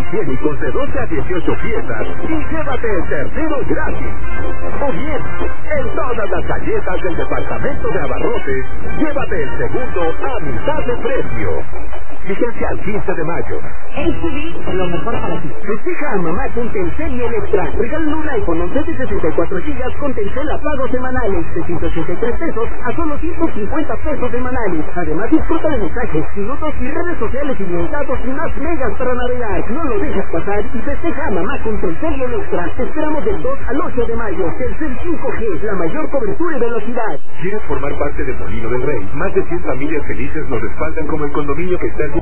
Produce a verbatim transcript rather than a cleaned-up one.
higiénicos de doce a dieciocho piezas y llévate el tercero gratis. O bien, en todas las galletas del departamento de abarrotes, llévate el segundo a mitad de precio. Fíjense al quince de mayo. H D B, lo mejor para ti. Festeja a mamá con Telcel y Electra. Regálale un iPhone once de sesenta y cuatro gigas con Telcel a pagos semanales de ciento ochenta y tres pesos a solo ciento cincuenta pesos semanales. Además, disfruta de mensajes, minutos y redes sociales ilimitados y más megas para navegar. No lo dejes pasar y festeja a mamá con Telcel y Electra. Te esperamos del dos al ocho de mayo. Telcel cinco G, la mayor cobertura y velocidad. ¿Quieres formar parte de Molino del Rey? Más de cien familias felices nos respaldan como el condominio que está en